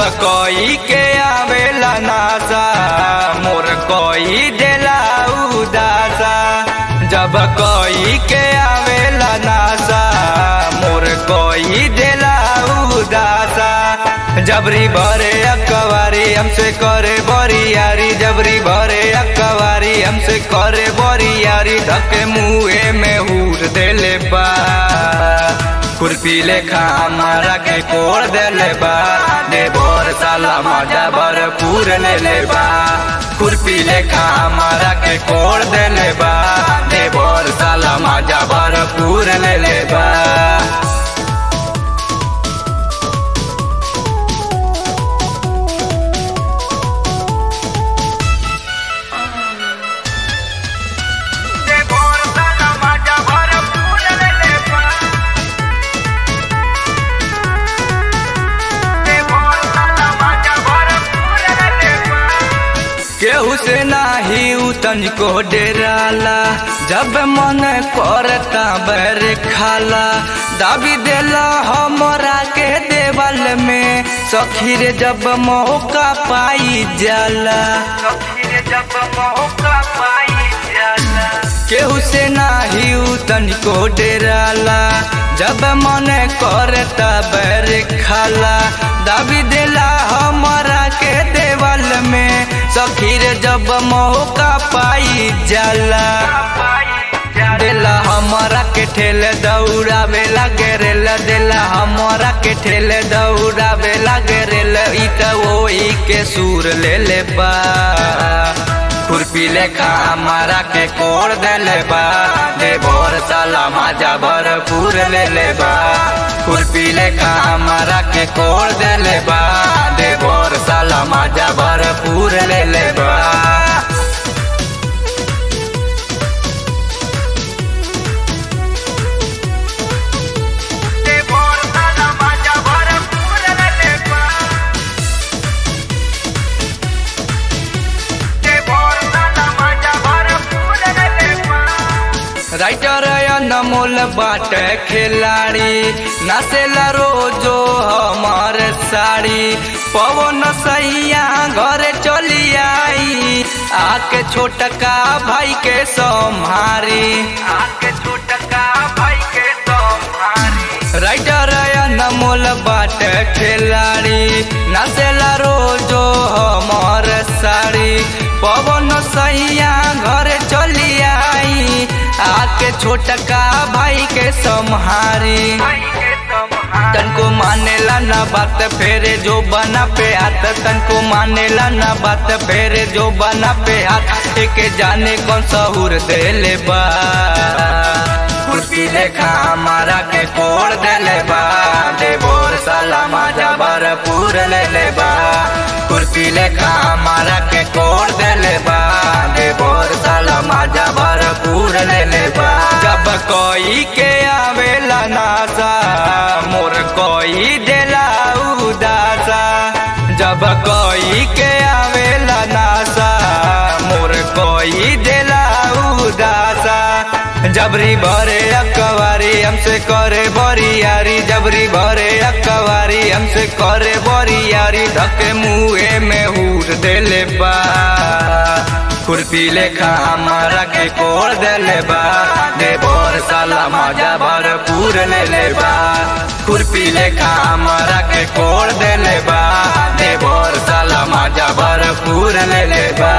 कोई के आवेला नासा मोर कोई देला उदासा। जब कोई के आवेला नासा मोर कोई देला उदासा। जबरी भरे अकवारी हमसे करे बोरियारी, जबरी भरे अकवारी हमसे करे बोरियारी। धके मुँहे में हूर देले बा, खुरपी लेखा हमारा के कोड़ देले बा। देवर साला मजा भरपूर ले ले बा, खुरपी लेखा हमारा के कोड़ देले बा। देवर साला मजा भरपूर ले ले बा। केहू से नाही उतन को डेराला, जब मन करता बैर खाला। दाबी देला हमरा के देवल में, सखी रे जब मौका पाई जाला, सखी रे जब मौका पाई जाला। केहू से नाही उतन को डेराला, जब मन करता बैर खाला। दाबी देला हमरा के देवल में, सखी रे जब मौका पाई जाला। देला हमरा के ठेले दौड़ावे लागे रेल, देला हमरा के ठेले दौड़ावे लागे रेल। ई त ओही के सूर ले ले बा, खुरपी लेखा हमारा के कोड़ देले बा। देवर साला मजा भरपूर ले ले बा, खुरपी लेखा हमारा के कोड़ देले बा। देवर साला मजा भरपूर ले ले बा। राइटर अनमोल बाटे खिलाड़ी, नाचेला रोजो हमार साड़ी। पवन सैया घरे चली आई, आके छोटका भाई के सम्हारी, आके छोटका भाई के सम्हारी। राइटर अनमोल बाटे खिलाड़ी, नाचेला रोजो हमार साड़ी। पवन सैया घरे चली आई, आके छोटका भाई के सम्हारी। तनको मानेला ना बात फेरे जो बना पे हाथ, तनको मानेला ना बात फेरे जो बना पे हाथ। एक जाने कौन सहूर देले बा, खुरपी लेखा हमारा के कोड़ देले बा। देवर साला मजा भरपूर ले ले बा, खुरपी लेखा हमारा के कोड़ देले बा। देवर साला मजा भरपूर ले ले बा। जब कोई के आवेला नासा मोर कोई देला उदासा। जब कोई के आवेला नासा मोर कोई देला उदासा। जबरी भरे अकवारी हमसे करे बोरियारी, जबरी भरे अकवारी हमसे करे बोरियारी। धके मुँहे में हूर देले बा, खुरपी लेखा हमारा के कोड़ देले बा। देवर साला मजा भरपूर ले ले बा, खुरपी लेखा हमारा के कोड़ देले बा। देवर साला मजा भरपूर ले ले बा।